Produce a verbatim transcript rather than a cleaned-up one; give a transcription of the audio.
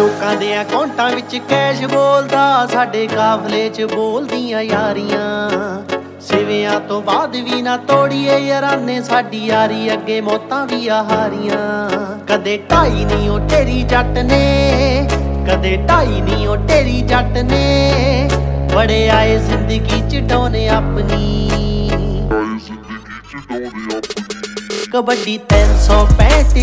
ਲੋਕਾਂ ਦੇ ਅਕਾਊਂਟਾਂ ਵਿੱਚ ਕੈਸ਼ ਬੋਲਦਾ, ਸਾਡੇ ਕਾਫਲੇ 'ਚ ਬੋਲਦੀਆਂ ਯਾਰੀਆਂ। ਸਿਵਿਆਂ ਤੋਂ ਬਾਅਦ ਵੀ ਨਾ ਤੋੜੀਏ ਯਾਰਾਨੇ, ਸਾਡੀ ਯਾਰੀ ਅੱਗੇ ਮੌਤਾਂ ਵੀ ਆ ਹਾਰੀਆਂ। ਕਦੇ ਢਾਈ ਨੀ ਉਹ ਤੇਰੀ ਜੱਟ ਨੇ, ਕਦੇ ਢਾਈ ਨੀ ਉਹ ਤੇਰੀ ਜੱਟ ਨੇ। ਬੜੇ ਆਏ ਜ਼ਿੰਦਗੀ 'ਚ ਡੋਨੇ ਆਪਣੀ, ਕਬੱਡੀ ਤਿੰਨ ਸੌ ਪੈਂਹਠ